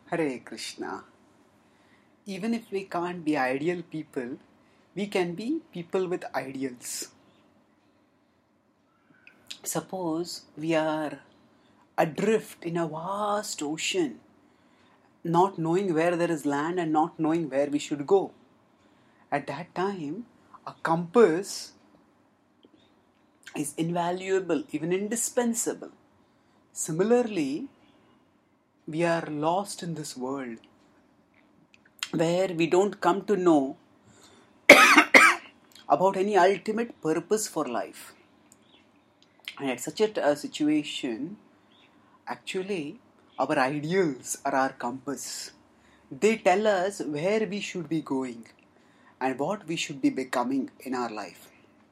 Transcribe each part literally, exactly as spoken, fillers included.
Hare Krishna. Even if we can't be ideal people, we can be people with ideals. Suppose we are adrift in a vast ocean, not knowing where there is land and not knowing where we should go. At that time, a compass is invaluable, even indispensable. Similarly, we are lost in this world where we don't come to know about any ultimate purpose for life. And at such a, a situation, actually, our ideals are our compass. They tell us where we should be going and what we should be becoming in our life.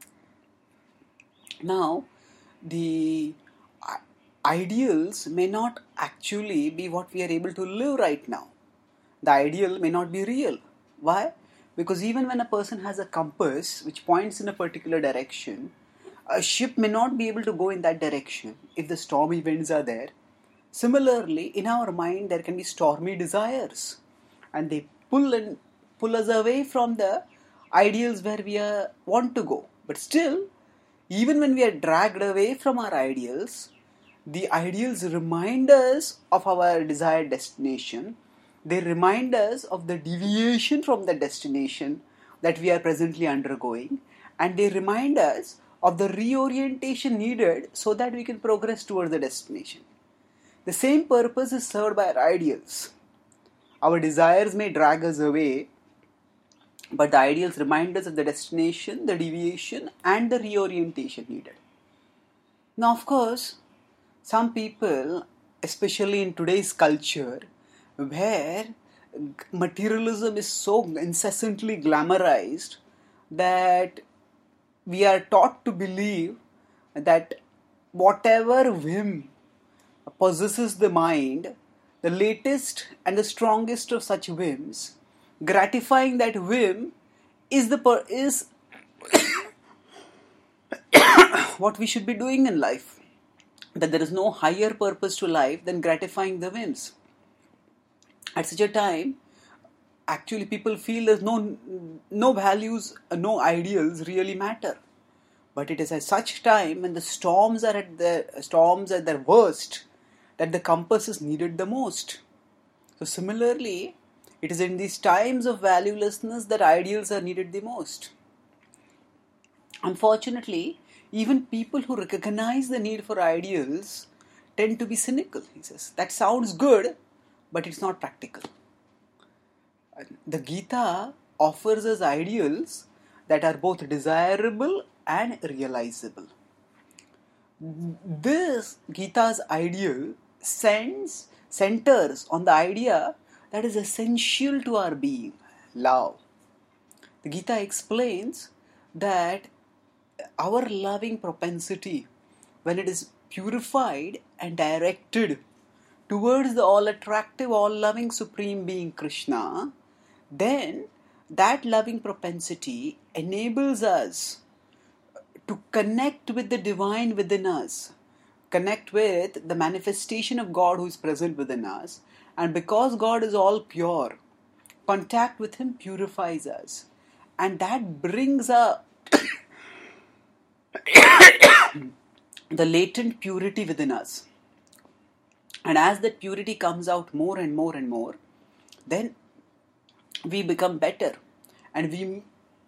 Now, the ideals may not actually be what we are able to live right now. The ideal may not be real. Why? Because even when a person has a compass which points in a particular direction, a ship may not be able to go in that direction if the stormy winds are there. Similarly, in our mind there can be stormy desires and they pull and pull us away from the ideals where we are, want to go. But still, even when we are dragged away from our ideals, the ideals remind us of our desired destination. They remind us of the deviation from the destination that we are presently undergoing, and they remind us of the reorientation needed so that we can progress towards the destination. The same purpose is served by our ideals. Our desires may drag us away, but the ideals remind us of the destination, the deviation, and the reorientation needed. Now, of course, some people, especially in today's culture, where materialism is so incessantly glamorized that we are taught to believe that whatever whim possesses the mind, the latest and the strongest of such whims, gratifying that whim is the per- is what we should be doing in life. That there is no higher purpose to life than gratifying the whims. At such a time, actually people feel there's no no values, no ideals really matter. But it is at such time when the storms are at the storms at their worst that the compass is needed the most. So similarly, it is in these times of valuelessness that ideals are needed the most. Unfortunately, even people who recognize the need for ideals tend to be cynical. He says, that sounds good, but it's not practical. The Gita offers us ideals that are both desirable and realizable. This Gita's ideal sends, centers on the idea that is essential to our being, love. The Gita explains that our loving propensity, when it is purified and directed towards the all-attractive, all-loving Supreme Being Krishna, then that loving propensity enables us to connect with the divine within us, connect with the manifestation of God who is present within us, and because God is all pure, contact with Him purifies us, and that brings a the latent purity within us. And as that purity comes out more and more and more, then we become better and we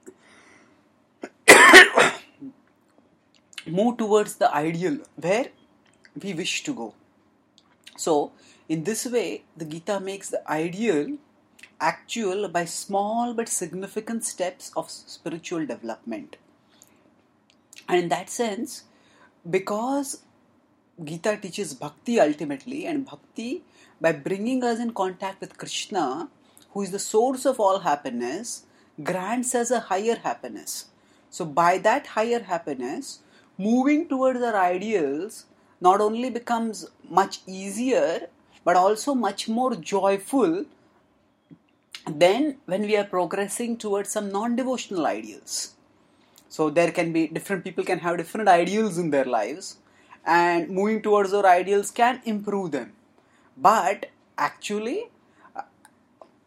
move towards the ideal where we wish to go. So, in this way, the Gita makes the ideal actual by small but significant steps of spiritual development. And in that sense, because Gita teaches bhakti ultimately, and bhakti, by bringing us in contact with Krishna, who is the source of all happiness, grants us a higher happiness. So by that higher happiness, moving towards our ideals not only becomes much easier, but also much more joyful than when we are progressing towards some non-devotional ideals. So there can be, different people can have different ideals in their lives, and moving towards our ideals can improve them. But actually,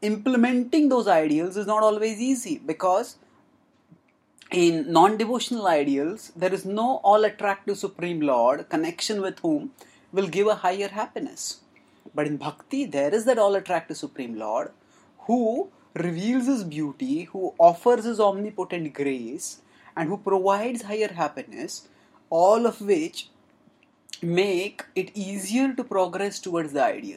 implementing those ideals is not always easy, because in non-devotional ideals, there is no all-attractive Supreme Lord, connection with whom will give a higher happiness. But in bhakti, there is that all-attractive Supreme Lord who reveals His beauty, who offers His omnipotent grace, and who provides higher happiness, all of which make it easier to progress towards the ideal.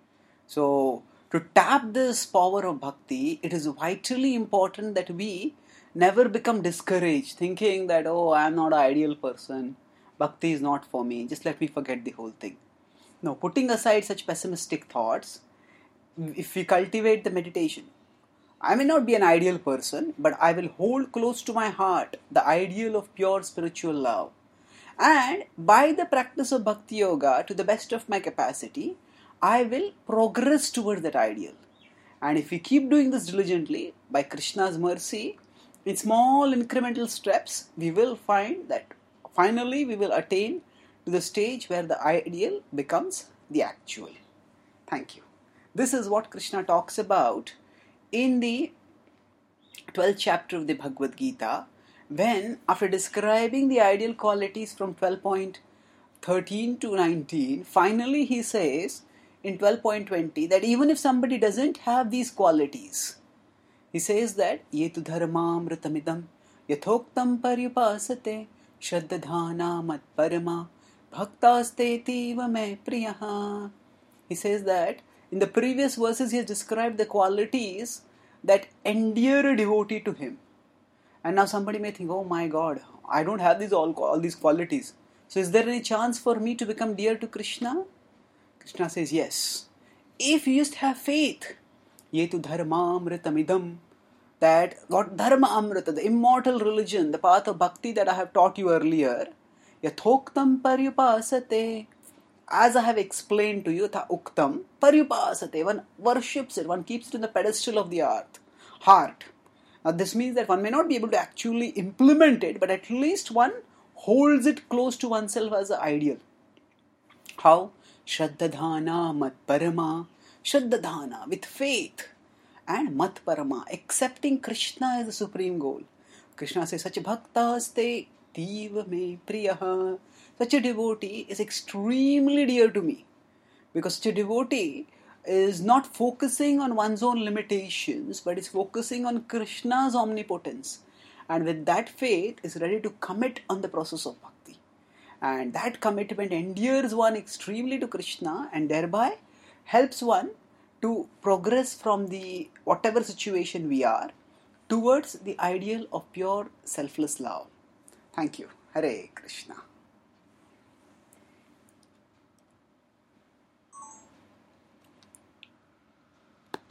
So, to tap this power of bhakti, it is vitally important that we never become discouraged, thinking that, oh, I am not an ideal person, bhakti is not for me, just let me forget the whole thing. No, putting aside such pessimistic thoughts, if we cultivate the meditation, I may not be an ideal person, but I will hold close to my heart the ideal of pure spiritual love. And by the practice of bhakti yoga, to the best of my capacity, I will progress toward that ideal. And if we keep doing this diligently, by Krishna's mercy, in small incremental steps, we will find that finally we will attain to the stage where the ideal becomes the actual. Thank you. This is what Krishna talks about in the twelfth chapter of the Bhagavad Gita, when, after describing the ideal qualities from twelve point thirteen to nineteen, finally he says in twelve point twenty that even if somebody doesn't have these qualities, he says that yetu dharmamritamidam yathoktam paryupasate shraddhadhana mat parama bhaktastetiva me priyaha. He says that in the previous verses he has described the qualities that endear a devotee to him. And now somebody may think, oh my God, I don't have these all, all these qualities. So is there any chance for me to become dear to Krishna? Krishna says, yes. If you just have faith, yetu dharma amritamidam, that what dharma amrita, the immortal religion, the path of bhakti that I have taught you earlier, yathoktam paryupasate, as I have explained to you, tha uktam paryupasate, one worships it, one keeps it in the pedestal of the earth, heart. Now this means that one may not be able to actually implement it, but at least one holds it close to oneself as an ideal. How? Shraddhadhana mat parama. Shraddhadhana, with faith, and mat parama, accepting Krishna as the supreme goal. Krishna says, such bhaktaste tiva me priyaha. Such a devotee is extremely dear to me, because such a devotee is not focusing on one's own limitations, but is focusing on Krishna's omnipotence, and with that faith is ready to commit on the process of bhakti, and that commitment endears one extremely to Krishna, and thereby helps one to progress from the whatever situation we are towards the ideal of pure selfless love. Thank you. Hare Krishna.